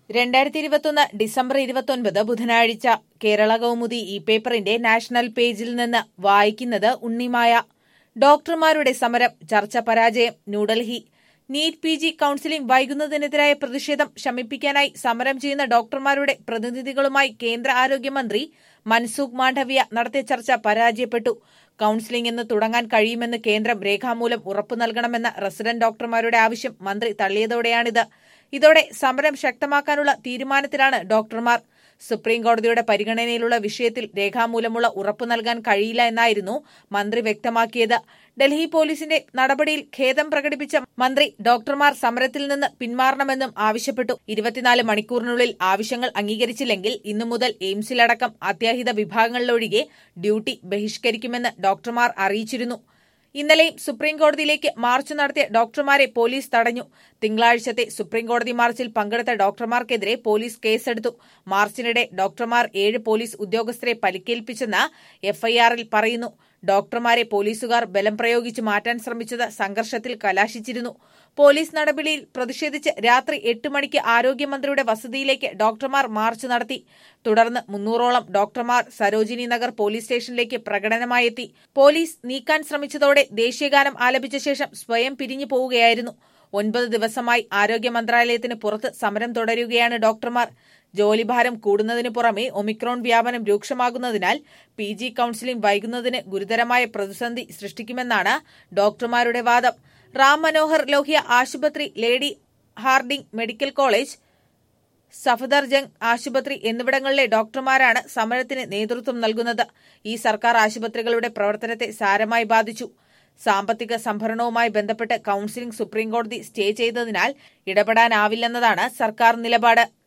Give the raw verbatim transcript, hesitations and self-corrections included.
രണ്ടായിരത്തി ഇരുപത്തൊന്ന് ഡിസംബർ ഇരുപത്തൊൻപത് ബുധനാഴ്ച കേരള കൗമുദി ഈ പേപ്പറിന്റെ നാഷണൽ പേജിൽ നിന്ന് വായിക്കുന്നത് ഉണ്ണിമായ. ഡോക്ടർമാരുടെ സമരം ചർച്ച പരാജയം. New Delhi. NEET P G counselling വൈകുന്നതിനെതിരായ പ്രതിഷേധം ശമിപ്പിക്കാനായി സമരം ചെയ്യുന്ന ഡോക്ടർമാരുടെ പ്രതിനിധികളുമായി കേന്ദ്ര ആരോഗ്യമന്ത്രി മൻസുഖ് മാണ്ഡവ്യ നടത്തിയ ചർച്ച പരാജയപ്പെട്ടു. കൌൺസിലിംഗ് എന്ന് തുടങ്ങാൻ കഴിയുമെന്ന് കേന്ദ്രം രേഖാമൂലം ഉറപ്പു നൽകണമെന്ന റെസിഡന്റ് ഡോക്ടർമാരുടെ ആവശ്യം മന്ത്രി തള്ളിയതോടെയാണിത്. ഇതോടെ സമരം ശക്തമാക്കാനുള്ള തീരുമാനത്തിലാണ് ഡോക്ടർമാർ. സുപ്രീംകോടതിയുടെ പരിഗണനയിലുള്ള വിഷയത്തിൽ രേഖാമൂലമുള്ള ഉറപ്പു നൽകാൻ കഴിയില്ല എന്നായിരുന്നു മന്ത്രി വ്യക്തമാക്കിയത്. ഡൽഹി പോലീസിന്റെ നടപടിയിൽ ഖേദം പ്രകടിപ്പിച്ച മന്ത്രി ഡോക്ടർമാർ സമരത്തിൽ നിന്ന് പിന്മാറണമെന്നും ആവശ്യപ്പെട്ടു. ഇരുപത്തിനാല് മണിക്കൂറിനുള്ളിൽ ആവശ്യങ്ങൾ അംഗീകരിച്ചില്ലെങ്കിൽ ഇന്നു മുതൽ എയിംസിലടക്കം അത്യാഹിത വിഭാഗങ്ങളിലൊഴികെ ഡ്യൂട്ടി ബഹിഷ്കരിക്കുമെന്ന് ഡോക്ടർമാർ അറിയിച്ചിരുന്നു. ഇന്നലെയും സുപ്രീംകോടതിയിലേക്ക് മാർച്ച് നടത്തിയ ഡോക്ടർമാരെ പോലീസ് തടഞ്ഞു. തിങ്കളാഴ്ചത്തെ സുപ്രീംകോടതി മാർച്ചിൽ പങ്കെടുത്ത ഡോക്ടർമാർക്കെതിരെ പോലീസ് കേസെടുത്തു. മാർച്ചിനിടെ ഡോക്ടർമാർ ഏഴ് പോലീസ് ഉദ്യോഗസ്ഥരെ പരിക്കേൽപ്പിച്ചെന്ന് എഫ്ഐആറിൽ പറയുന്നു. ഡോക്ടർമാരെ പോലീസുകാർ ബലം പ്രയോഗിച്ച് മാറ്റാൻ ശ്രമിച്ചത് സംഘർഷത്തിൽ കലാശിച്ചിരുന്നു. പോലീസ് നടപടിയിൽ പ്രതിഷേധിച്ച് രാത്രി എട്ട് മണിക്ക് ആരോഗ്യമന്ത്രിയുടെ വസതിയിലേക്ക് ഡോക്ടർമാർ മാർച്ച് നടത്തി. തുടർന്ന് മുന്നൂറോളം ഡോക്ടർമാർ സരോജിനി നഗർ പോലീസ് സ്റ്റേഷനിലേക്ക് പ്രകടനമായെത്തി. പോലീസ് നീക്കാൻ ശ്രമിച്ചതോടെ ദേശീയഗാനം ആലപിച്ച ശേഷം സ്വയം പിരിഞ്ഞു പോവുകയായിരുന്നു. ഒൻപത് ദിവസമായി ആരോഗ്യ മന്ത്രാലയത്തിന് പുറത്ത് സമരം തുടരുകയാണ് ഡോക്ടർമാർ. ജോലിഭാരം കൂടുന്നതിനു പുറമെ ഒമിക്രോൺ വ്യാപനം രൂക്ഷമാകുന്നതിനാൽ പി ജി കൌൺസിലിംഗ് വൈകുന്നതിന് ഗുരുതരമായ പ്രതിസന്ധി സൃഷ്ടിക്കുമെന്നാണ് ഡോക്ടർമാരുടെ വാദം. റാം മനോഹർ ലോഹ്യ ആശുപത്രി, Lady Hardinge medical college, Safdarjung ആശുപത്രി എന്നിവിടങ്ങളിലെ ഡോക്ടർമാരാണ് സമരത്തിന് നേതൃത്വം നൽകുന്നത്. ഈ സർക്കാർ ആശുപത്രികളുടെ പ്രവർത്തനത്തെ സാരമായി ബാധിച്ചു. സാമ്പത്തിക സംഭരണവുമായി ബന്ധപ്പെട്ട് കൌൺസിലിംഗ് സുപ്രീംകോടതി സ്റ്റേ ചെയ്തതിനാൽ ഇടപെടാനാവില്ലെന്നതാണ് സർക്കാർ നിലപാട്.